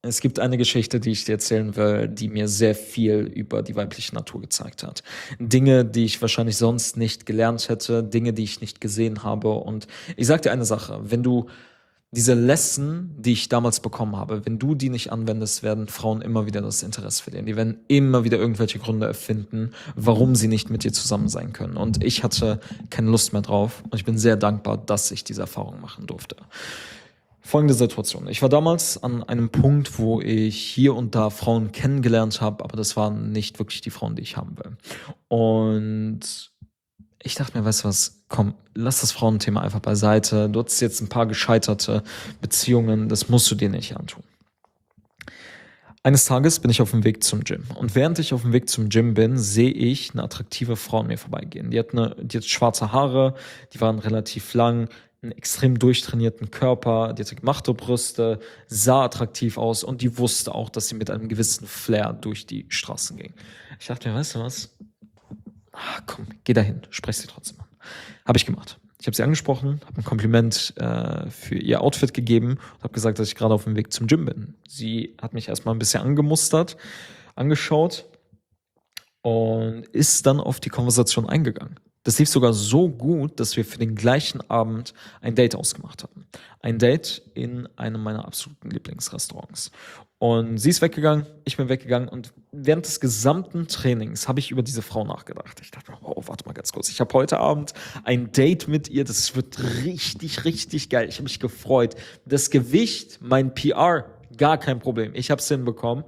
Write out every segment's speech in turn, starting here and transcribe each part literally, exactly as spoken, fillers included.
Es gibt eine Geschichte, die ich dir erzählen will, die mir sehr viel über die weibliche Natur gezeigt hat. Dinge, die ich wahrscheinlich sonst nicht gelernt hätte, Dinge, die ich nicht gesehen habe. Und ich sag dir eine Sache, wenn du diese Lesson, die ich damals bekommen habe, wenn du die nicht anwendest, werden Frauen immer wieder das Interesse verlieren. Die werden immer wieder irgendwelche Gründe erfinden, warum sie nicht mit dir zusammen sein können. Und ich hatte keine Lust mehr drauf. Und ich bin sehr dankbar, dass ich diese Erfahrung machen durfte. Folgende Situation. Ich war damals an einem Punkt, wo ich hier und da Frauen kennengelernt habe, aber das waren nicht wirklich die Frauen, die ich haben will. Und ich dachte mir, weißt du was, komm, lass das Frauenthema einfach beiseite. Du hast jetzt ein paar gescheiterte Beziehungen, das musst du dir nicht antun. Eines Tages bin ich auf dem Weg zum Gym. Und während ich auf dem Weg zum Gym bin, sehe ich eine attraktive Frau an mir vorbeigehen. Die hat, eine, die hat schwarze Haare, die waren relativ lang, einen extrem durchtrainierten Körper, die hatte gemachte Brüste, sah attraktiv aus und die wusste auch, dass sie mit einem gewissen Flair durch die Straßen ging. Ich dachte mir, weißt du was? Ah, komm, geh dahin, sprech sie trotzdem an. Habe ich gemacht. Ich habe sie angesprochen, habe ein Kompliment äh, für ihr Outfit gegeben und habe gesagt, dass ich gerade auf dem Weg zum Gym bin. Sie hat mich erstmal ein bisschen angemustert, angeschaut und ist dann auf die Konversation eingegangen. Das lief sogar so gut, dass wir für den gleichen Abend ein Date ausgemacht haben. Ein Date in einem meiner absoluten Lieblingsrestaurants. Und sie ist weggegangen, ich bin weggegangen und während des gesamten Trainings habe ich über diese Frau nachgedacht. Ich dachte, wow, warte mal ganz kurz. Ich habe heute Abend ein Date mit ihr, das wird richtig, richtig geil. Ich habe mich gefreut. Das Gewicht, mein P R, gar kein Problem. Ich habe es hinbekommen.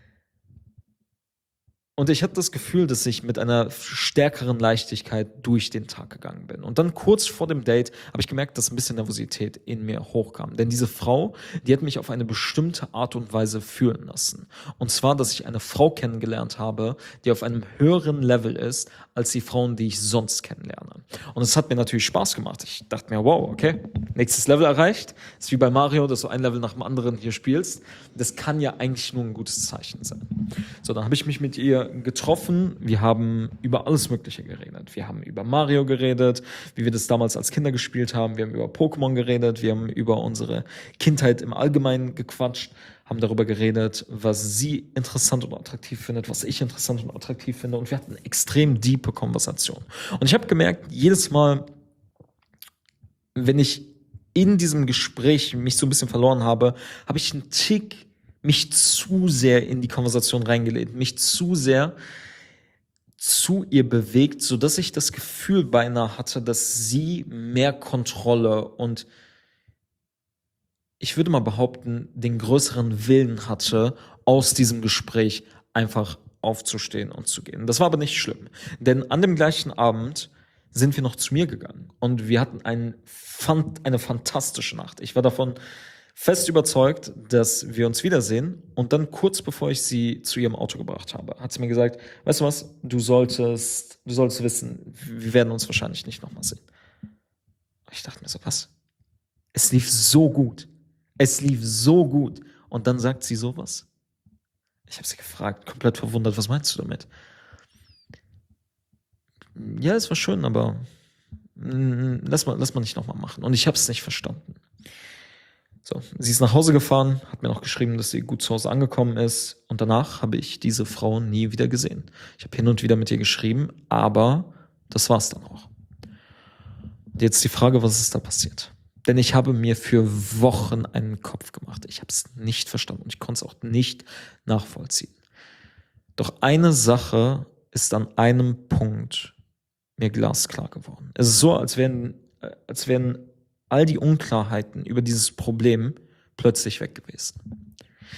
Und ich hatte das Gefühl, dass ich mit einer stärkeren Leichtigkeit durch den Tag gegangen bin. Und dann kurz vor dem Date habe ich gemerkt, dass ein bisschen Nervosität in mir hochkam. Denn diese Frau, die hat mich auf eine bestimmte Art und Weise fühlen lassen. Und zwar, dass ich eine Frau kennengelernt habe, die auf einem höheren Level ist, als die Frauen, die ich sonst kennenlerne. Und es hat mir natürlich Spaß gemacht. Ich dachte mir, wow, okay, nächstes Level erreicht. Das ist wie bei Mario, dass du ein Level nach dem anderen hier spielst. Das kann ja eigentlich nur ein gutes Zeichen sein. So, dann habe ich mich mit ihr getroffen. Wir haben über alles Mögliche geredet. Wir haben über Mario geredet, wie wir das damals als Kinder gespielt haben. Wir haben über Pokémon geredet. Wir haben über unsere Kindheit im Allgemeinen gequatscht, haben darüber geredet, was sie interessant und attraktiv findet, was ich interessant und attraktiv finde. Und wir hatten eine extrem diepe Konversation. Und ich habe gemerkt, jedes Mal, wenn ich in diesem Gespräch mich so ein bisschen verloren habe, habe ich einen Tick mich zu sehr in die Konversation reingelehnt, mich zu sehr zu ihr bewegt, sodass ich das Gefühl beinahe hatte, dass sie mehr Kontrolle und ich würde mal behaupten, den größeren Willen hatte, aus diesem Gespräch einfach aufzustehen und zu gehen. Das war aber nicht schlimm, denn an dem gleichen Abend sind wir noch zu mir gegangen und wir hatten ein, eine fantastische Nacht. Ich war davon fest überzeugt, dass wir uns wiedersehen. Und dann kurz bevor ich sie zu ihrem Auto gebracht habe, hat sie mir gesagt, weißt du was, du solltest, du solltest wissen, wir werden uns wahrscheinlich nicht nochmal sehen. Ich dachte mir so, was? Es lief so gut. Es lief so gut. Und dann sagt sie sowas. Ich habe sie gefragt, komplett verwundert, was meinst du damit? Ja, es war schön, aber mm, lass mal, lass mal nicht nochmal machen. Und ich habe es nicht verstanden. So, sie ist nach Hause gefahren, hat mir noch geschrieben, dass sie gut zu Hause angekommen ist. Und danach habe ich diese Frau nie wieder gesehen. Ich habe hin und wieder mit ihr geschrieben, aber das war's dann auch. Und jetzt die Frage, was ist da passiert? Denn ich habe mir für Wochen einen Kopf gemacht. Ich habe es nicht verstanden und ich konnte es auch nicht nachvollziehen. Doch eine Sache ist an einem Punkt mir glasklar geworden. Es ist so, als wären, als wären all die Unklarheiten über dieses Problem plötzlich weg gewesen.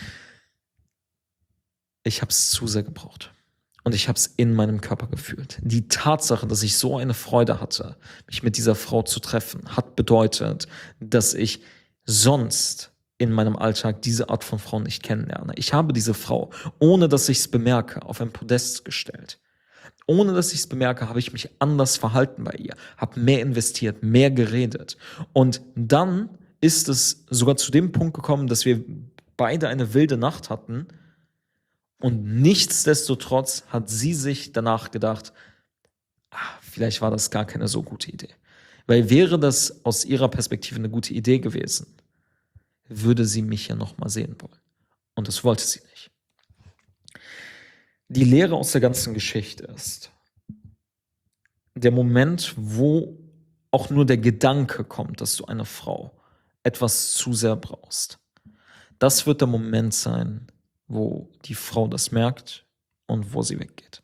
Ich habe es zu sehr gebraucht. Und ich habe es in meinem Körper gefühlt. Die Tatsache, dass ich so eine Freude hatte, mich mit dieser Frau zu treffen, hat bedeutet, dass ich sonst in meinem Alltag diese Art von Frau nicht kennenlerne. Ich habe diese Frau, ohne dass ich es bemerke, auf ein Podest gestellt. Ohne dass ich es bemerke, habe ich mich anders verhalten bei ihr, habe mehr investiert, mehr geredet. Und dann ist es sogar zu dem Punkt gekommen, dass wir beide eine wilde Nacht hatten. Und nichtsdestotrotz hat sie sich danach gedacht, ah, vielleicht war das gar keine so gute Idee. Weil wäre das aus ihrer Perspektive eine gute Idee gewesen, würde sie mich ja noch mal sehen wollen. Und das wollte sie nicht. Die Lehre aus der ganzen Geschichte ist, der Moment, wo auch nur der Gedanke kommt, dass du eine Frau etwas zu sehr brauchst, das wird der Moment sein, wo die Frau das merkt und wo sie weggeht.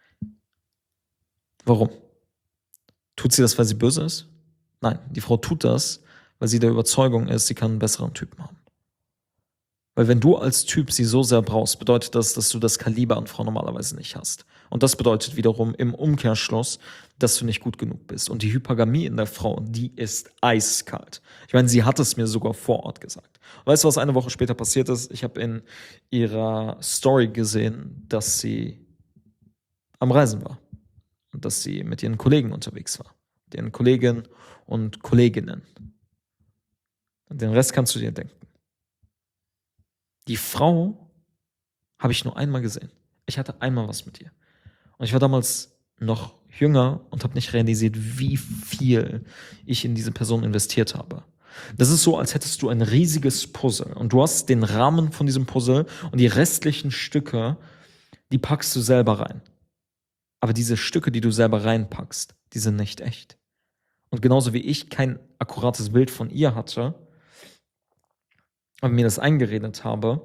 Warum? Tut sie das, weil sie böse ist? Nein, die Frau tut das, weil sie der Überzeugung ist, sie kann einen besseren Typen haben. Weil wenn du als Typ sie so sehr brauchst, bedeutet das, dass du das Kaliber an Frau normalerweise nicht hast. Und das bedeutet wiederum im Umkehrschluss, dass du nicht gut genug bist. Und die Hypergamie in der Frau, die ist eiskalt. Ich meine, sie hat es mir sogar vor Ort gesagt. Und weißt du, was eine Woche später passiert ist? Ich habe in ihrer Story gesehen, dass sie am Reisen war. Und dass sie mit ihren Kollegen unterwegs war. Mit ihren Kolleginnen und Kolleginnen. Und den Rest kannst du dir denken. Die Frau habe ich nur einmal gesehen. Ich hatte einmal was mit ihr. Und ich war damals noch jünger und habe nicht realisiert, wie viel ich in diese Person investiert habe. Das ist so, als hättest du ein riesiges Puzzle und du hast den Rahmen von diesem Puzzle und die restlichen Stücke, die packst du selber rein. Aber diese Stücke, die du selber reinpackst, die sind nicht echt. Und genauso wie ich kein akkurates Bild von ihr hatte, aber mir das eingeredet habe,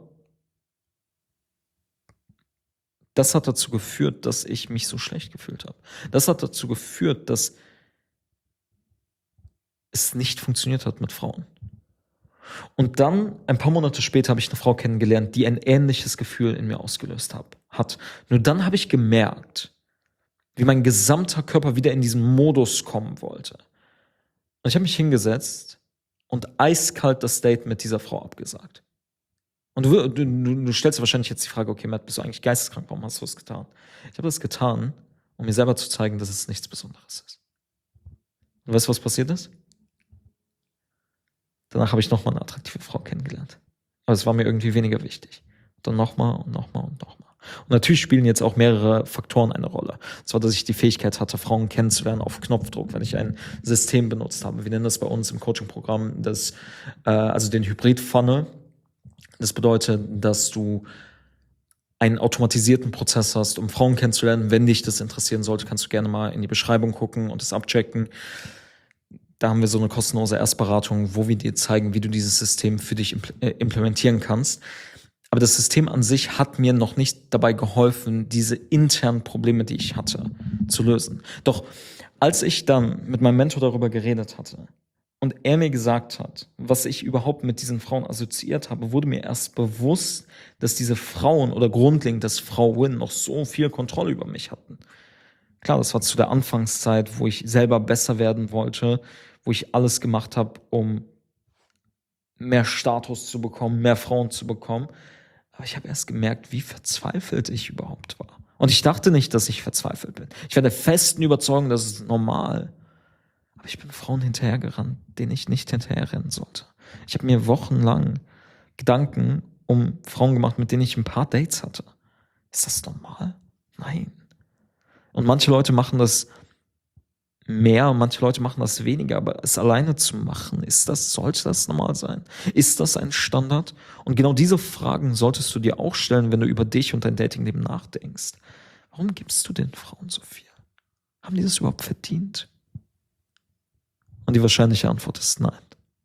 das hat dazu geführt, dass ich mich so schlecht gefühlt habe. Das hat dazu geführt, dass es nicht funktioniert hat mit Frauen. Und dann, ein paar Monate später, habe ich eine Frau kennengelernt, die ein ähnliches Gefühl in mir ausgelöst hat. Nur dann habe ich gemerkt, wie mein gesamter Körper wieder in diesen Modus kommen wollte. Und ich habe mich hingesetzt und eiskalt das Date mit dieser Frau abgesagt. Und du, du, du stellst dir wahrscheinlich jetzt die Frage, okay, Matt, bist du eigentlich geisteskrank? Warum hast du das getan? Ich habe das getan, um mir selber zu zeigen, dass es nichts Besonderes ist. Und weißt du, was passiert ist? Danach habe ich nochmal eine attraktive Frau kennengelernt. Aber es war mir irgendwie weniger wichtig. Und dann nochmal und nochmal und nochmal. Und natürlich spielen jetzt auch mehrere Faktoren eine Rolle. Und zwar, dass ich die Fähigkeit hatte, Frauen kennenzulernen auf Knopfdruck, wenn ich ein System benutzt habe. Wir nennen das bei uns im Coaching-Programm das, äh, also den Hybrid-Funnel. Das bedeutet, dass du einen automatisierten Prozess hast, um Frauen kennenzulernen. Wenn dich das interessieren sollte, kannst du gerne mal in die Beschreibung gucken und das abchecken. Da haben wir so eine kostenlose Erstberatung, wo wir dir zeigen, wie du dieses System für dich implementieren kannst. Aber das System an sich hat mir noch nicht dabei geholfen, diese internen Probleme, die ich hatte, zu lösen. Doch als ich dann mit meinem Mentor darüber geredet hatte und er mir gesagt hat, was ich überhaupt mit diesen Frauen assoziiert habe, wurde mir erst bewusst, dass diese Frauen oder grundlegend, dass Frauen noch so viel Kontrolle über mich hatten. Klar, das war zu der Anfangszeit, wo ich selber besser werden wollte, wo ich alles gemacht habe, um mehr Status zu bekommen, mehr Frauen zu bekommen. Aber ich habe erst gemerkt, wie verzweifelt ich überhaupt war. Und ich dachte nicht, dass ich verzweifelt bin. Ich war der festen Überzeugung, das ist normal. Aber ich bin Frauen hinterhergerannt, denen ich nicht hinterherrennen sollte. Ich habe mir wochenlang Gedanken um Frauen gemacht, mit denen ich ein paar Dates hatte. Ist das normal? Nein. Und manche Leute machen das mehr, manche Leute machen das weniger, aber es alleine zu machen, ist das, sollte das normal sein? Ist das ein Standard? Und genau diese Fragen solltest du dir auch stellen, wenn du über dich und dein Datingleben nachdenkst. Warum gibst du den Frauen so viel? Haben die das überhaupt verdient? Und die wahrscheinliche Antwort ist nein.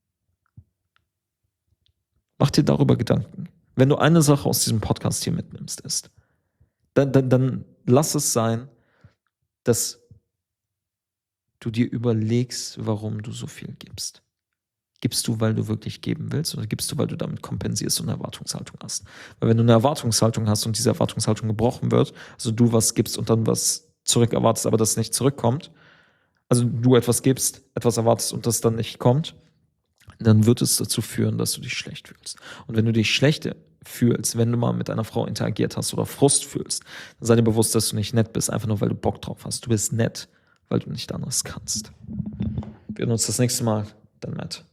Mach dir darüber Gedanken. Wenn du eine Sache aus diesem Podcast hier mitnimmst, ist, dann, dann, dann lass es sein, dass du dir überlegst, warum du so viel gibst. Gibst du, weil du wirklich geben willst, oder gibst du, weil du damit kompensierst und eine Erwartungshaltung hast? Weil wenn du eine Erwartungshaltung hast und diese Erwartungshaltung gebrochen wird, also du was gibst und dann was zurück erwartest, aber das nicht zurückkommt, also du etwas gibst, etwas erwartest und das dann nicht kommt, dann wird es dazu führen, dass du dich schlecht fühlst. Und wenn du dich schlecht fühlst, wenn du mal mit einer Frau interagiert hast oder Frust fühlst, dann sei dir bewusst, dass du nicht nett bist, einfach nur, weil du Bock drauf hast. Du bist nett, weil du nicht anders kannst. Wir hören uns das nächste Mal. Dann Matt.